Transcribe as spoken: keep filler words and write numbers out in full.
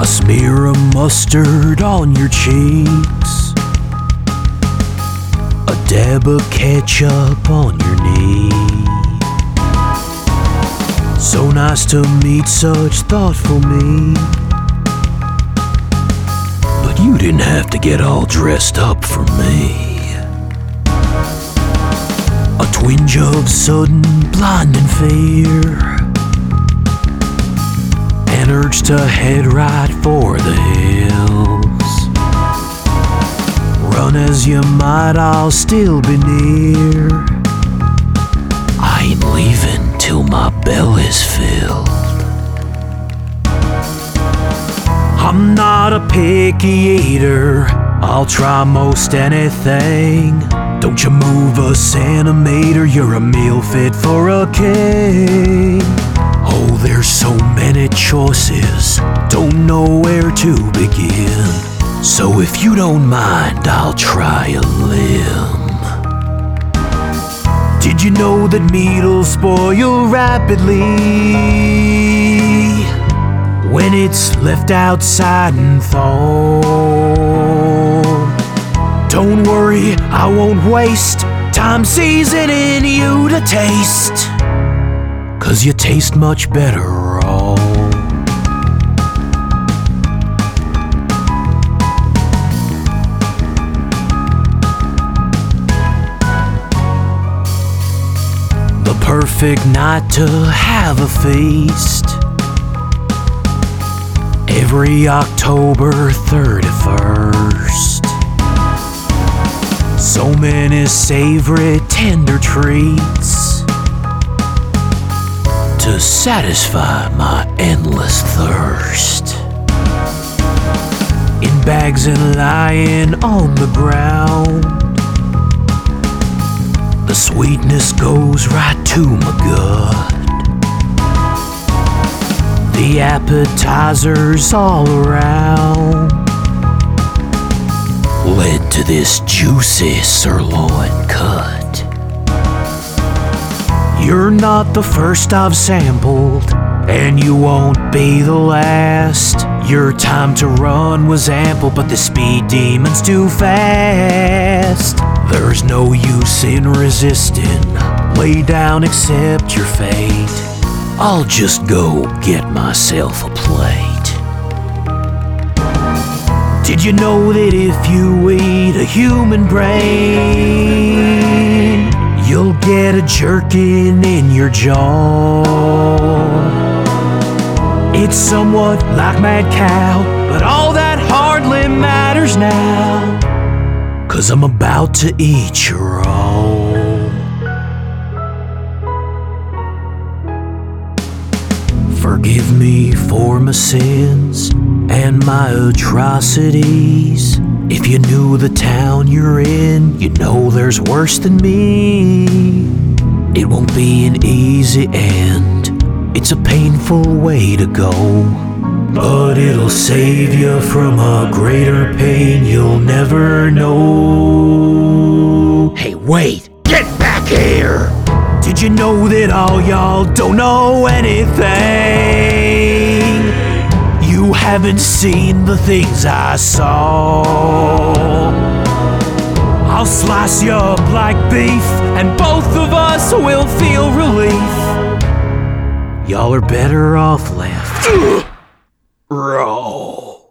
A smear of mustard on your cheeks, a dab of ketchup on your knee. So nice to meet such thoughtful me, but you didn't have to get all dressed up for me. A twinge of sudden blinding fear, an urge to head right for the hills. Run as you might, I'll still be near. I ain't leaving till my belly's filled. I'm not a picky eater, I'll try most anything. Don't you move a centimeter, you're a meal fit for a king. Oh, there's so many choices, don't know where to begin. So if you don't mind, I'll try a limb. Did you know that meat'll spoil rapidly when it's left outside and thawed? Don't worry, I won't waste time seasoning you to taste, 'cause you taste much better raw. The perfect night to have a feast, every October thirty-first. So many savory, tender treats to satisfy my endless thirst. In bags and lying on the ground, the sweetness goes right to my gut. The appetizers all around led to this juicy sirloin cut. You're not the first I've sampled, and you won't be the last. Your time to run was ample, but the speed demon's too fast. There's no use in resisting, lay down, accept your fate. I'll just go get myself a plate. Did you know that if you eat a human brain, you'll get a jerking in your jaw? It's somewhat like mad cow, but all that hardly matters now, 'cause I'm about to eat your all. Forgive me for my sins and my atrocities. If you knew the town you're in, you know there's worse than me. It won't be an easy end, it's a painful way to go, but it'll save you from a greater pain you'll never know. Hey, wait! Get back here! Did you know that all y'all don't know anything? You haven't seen the things I saw. I'll slice you up like beef, and both of us will feel relief. Y'all are better off left raw.